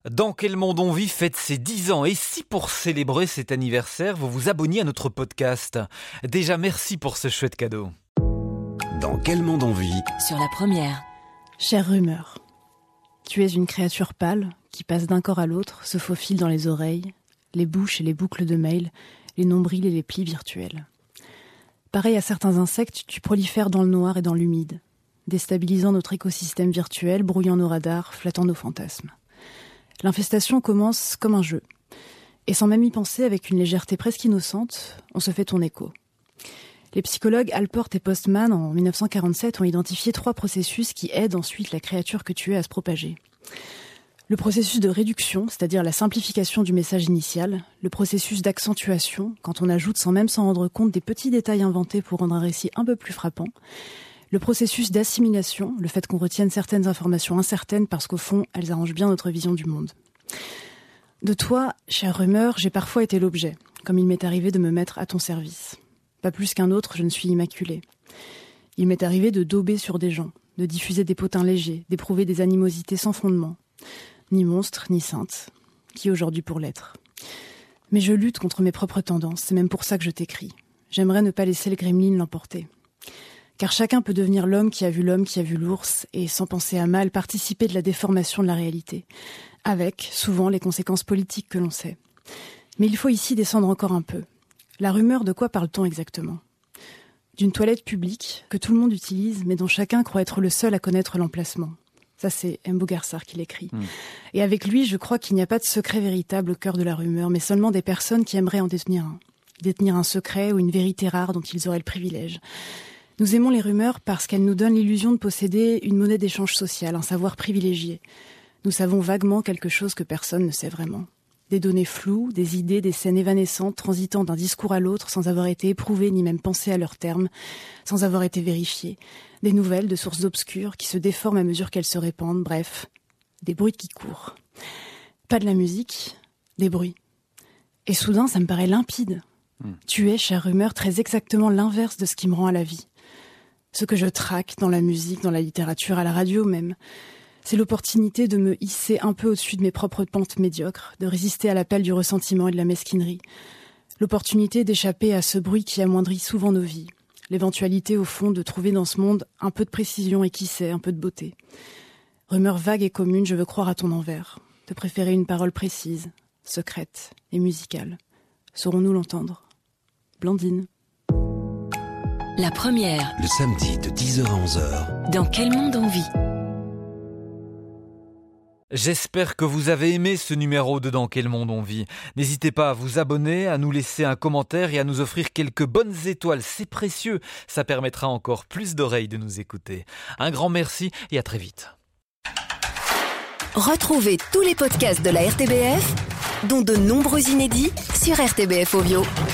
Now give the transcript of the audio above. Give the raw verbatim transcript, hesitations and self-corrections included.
Dans quel monde on vit fête ses dix ans et si pour célébrer cet anniversaire, vous vous abonniez à notre podcast. Déjà merci pour ce chouette cadeau. Dans quel monde on vit ? Sur la première. Chère rumeur, tu es une créature pâle qui passe d'un corps à l'autre, se faufile dans les oreilles, les bouches et les boucles de mail, les nombrils et les plis virtuels. Pareil à certains insectes, tu prolifères dans le noir et dans l'humide, déstabilisant notre écosystème virtuel, brouillant nos radars, flattant nos fantasmes. L'infestation commence comme un jeu. Et sans même y penser, avec une légèreté presque innocente, on se fait ton écho. Les psychologues Alport et Postman, en dix-neuf cent quarante-sept, ont identifié trois processus qui aident ensuite la créature que tu es à se propager. Le processus de réduction, c'est-à-dire la simplification du message initial. Le processus d'accentuation, quand on ajoute sans même s'en rendre compte des petits détails inventés pour rendre un récit un peu plus frappant. Le processus d'assimilation, le fait qu'on retienne certaines informations incertaines parce qu'au fond, elles arrangent bien notre vision du monde. De toi, chère rumeur, j'ai parfois été l'objet, comme il m'est arrivé de me mettre à ton service. Pas plus qu'un autre, je ne suis immaculée. Il m'est arrivé de dauber sur des gens, de diffuser des potins légers, d'éprouver des animosités sans fondement. Ni monstre, ni sainte. Qui aujourd'hui pour l'être ? Mais je lutte contre mes propres tendances, c'est même pour ça que je t'écris. J'aimerais ne pas laisser le gremlin l'emporter. Car chacun peut devenir l'homme qui a vu l'homme qui a vu l'ours et, sans penser à mal, participer de la déformation de la réalité, avec, souvent, les conséquences politiques que l'on sait. Mais il faut ici descendre encore un peu. La rumeur, de quoi parle-t-on exactement ? D'une toilette publique que tout le monde utilise, mais dont chacun croit être le seul à connaître l'emplacement. Ça, c'est M. Bougarsar qui l'écrit. Mmh. Et avec lui, je crois qu'il n'y a pas de secret véritable au cœur de la rumeur, mais seulement des personnes qui aimeraient en détenir un. Détenir un secret ou une vérité rare dont ils auraient le privilège. Nous aimons les rumeurs parce qu'elles nous donnent l'illusion de posséder une monnaie d'échange social, un savoir privilégié. Nous savons vaguement quelque chose que personne ne sait vraiment. Des données floues, des idées, des scènes évanescentes transitant d'un discours à l'autre sans avoir été éprouvées ni même pensées à leur terme, sans avoir été vérifiées. Des nouvelles de sources obscures qui se déforment à mesure qu'elles se répandent, bref, des bruits qui courent. Pas de la musique, des bruits. Et soudain, ça me paraît limpide. Mmh. Tu es, chère rumeur, très exactement l'inverse de ce qui me rend à la vie. Ce que je traque dans la musique, dans la littérature, à la radio même, c'est l'opportunité de me hisser un peu au-dessus de mes propres pentes médiocres, de résister à l'appel du ressentiment et de la mesquinerie. L'opportunité d'échapper à ce bruit qui amoindrit souvent nos vies. L'éventualité, au fond, de trouver dans ce monde un peu de précision et qui sait, un peu de beauté. Rumeur vague et commune, je veux croire à ton envers. De préférer une parole précise, secrète et musicale. Saurons-nous l'entendre ? Blandine. La première. Le samedi de dix heures à onze heures. Dans quel monde on vit ? J'espère que vous avez aimé ce numéro de Dans quel monde on vit. N'hésitez pas à vous abonner, à nous laisser un commentaire et à nous offrir quelques bonnes étoiles. C'est précieux, ça permettra encore plus d'oreilles de nous écouter. Un grand merci et à très vite. Retrouvez tous les podcasts de la R T B F, dont de nombreux inédits, sur R T B F Audio.